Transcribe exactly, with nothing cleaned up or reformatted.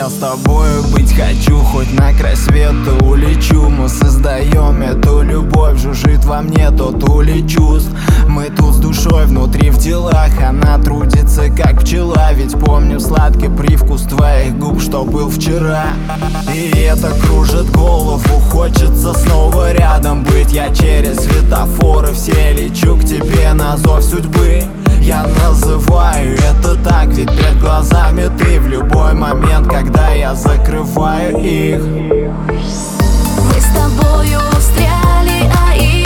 Я с тобою быть хочу, хоть на край света улечу. Мы создаем эту любовь, жужжит во мне тот улей чувств. Мы тут с душой внутри в делах, она трудится как пчела. Ведь помню сладкий привкус твоих губ, что был вчера. И это кружит голову, хочется снова рядом быть. Я через светофоры все лечу к тебе на зов судьбы. Я называю это так, ведь перед глазами ты в любой момент, когда я закрываю их. Мы с тобою встряли, а их